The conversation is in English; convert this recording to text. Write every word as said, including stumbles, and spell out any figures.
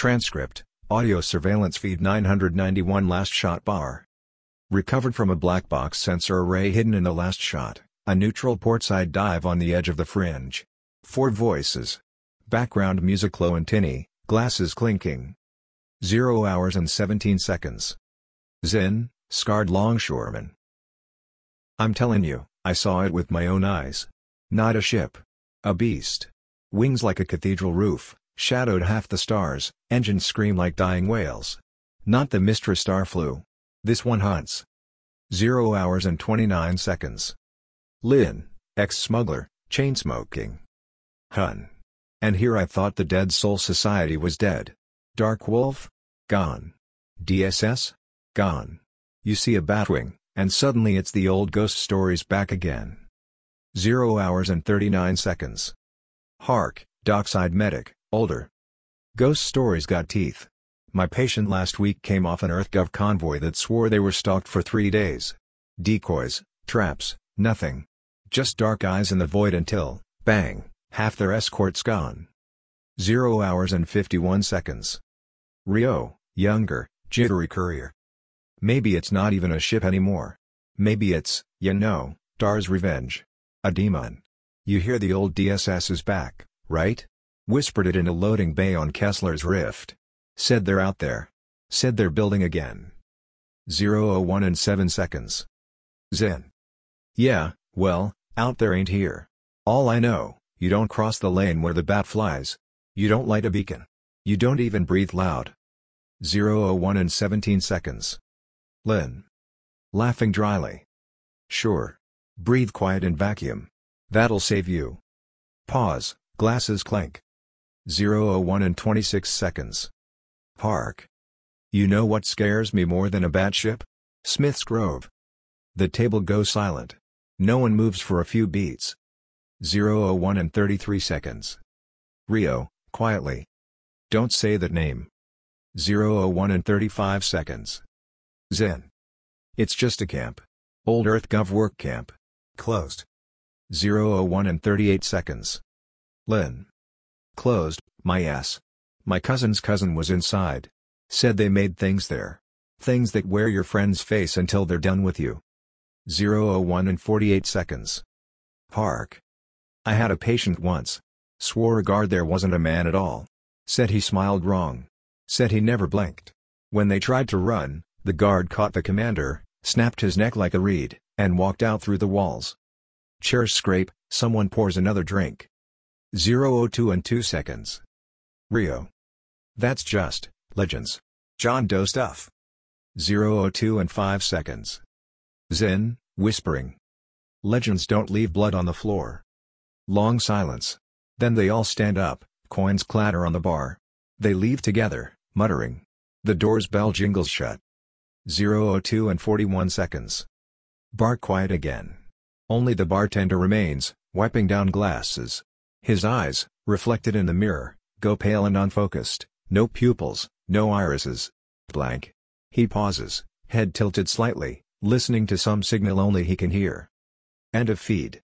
Transcript, audio surveillance feed nine hundred ninety-one last shot bar. Recovered from a black box sensor array hidden in the last shot, a neutral portside dive on the edge of the fringe. Four voices. Background music low and tinny, glasses clinking. Zero hours and seventeen seconds. Zin, scarred longshoreman. I'm telling you, I saw it with my own eyes. Not a ship. A beast. Wings like a cathedral roof, shadowed half the stars, engines scream like dying whales. Not the Mistra Starflew. This one hunts. Zero hours and twenty-nine seconds. Lin, ex-smuggler, chain-smoking. Hun. And here I thought the Dead Soul Society was dead. Dark Wolf? Gone. D S S? Gone. You see a Batwing, and suddenly it's the old ghost stories back again. Zero hours and thirty-nine seconds. Hark, Dockside Medic, older. Ghost stories got teeth. My patient last week came off an EarthGov convoy that swore they were stalked for three days. Decoys, traps, nothing. Just dark eyes in the void until, bang, half their escort's gone. Zero hours and fifty-one seconds. Rio, younger, jittery courier. Maybe it's not even a ship anymore. Maybe it's, you know, Dar's Revenge. A demon. You hear the old D S S is back, right? Whispered it in a loading bay on Kessler's Rift. Said they're out there. Said they're building again. Zero oh one and seven seconds. Zin. Yeah, well, out there ain't here. All I know, you don't cross the lane where the bat flies. You don't light a beacon. You don't even breathe loud. Zero oh one and seventeen seconds. Lin. Laughing dryly. Sure. Breathe quiet and vacuum. That'll save you. Pause, glasses clank. Zero oh one and twenty-six seconds. Park. You know what scares me more than a bat ship? Smith's Grove. The table goes silent. No one moves for a few beats. Zero oh one and thirty-three seconds. Rio, quietly. Don't say that name. Zero oh one and thirty-five seconds. Zin. It's just a camp. Old EarthGov work camp. Closed. Zero oh one and thirty-eight seconds. Lin. Closed, my ass. My cousin's cousin was inside. Said they made things there. Things that wear your friend's face until they're done with you. Zero oh one and forty-eight seconds. Park. I had a patient once. Swore a guard there wasn't a man at all. Said he smiled wrong. Said he never blinked. When they tried to run, the guard caught the commander, snapped his neck like a reed, and walked out through the walls. Chairs scrape, someone pours another drink. Zero oh two and two seconds. Rio. That's just, legends. John Doe stuff. Zero oh two and five seconds. Zin, whispering. Legends don't leave blood on the floor. Long silence. Then they all stand up, coins clatter on the bar. They leave together, muttering. The door's bell jingles shut. Zero oh two and forty-one seconds. Bar quiet again. Only the bartender remains, wiping down glasses. His eyes, reflected in the mirror, go pale and unfocused, no pupils, no irises. Blank. He pauses, head tilted slightly, listening to some signal only he can hear. End of feed.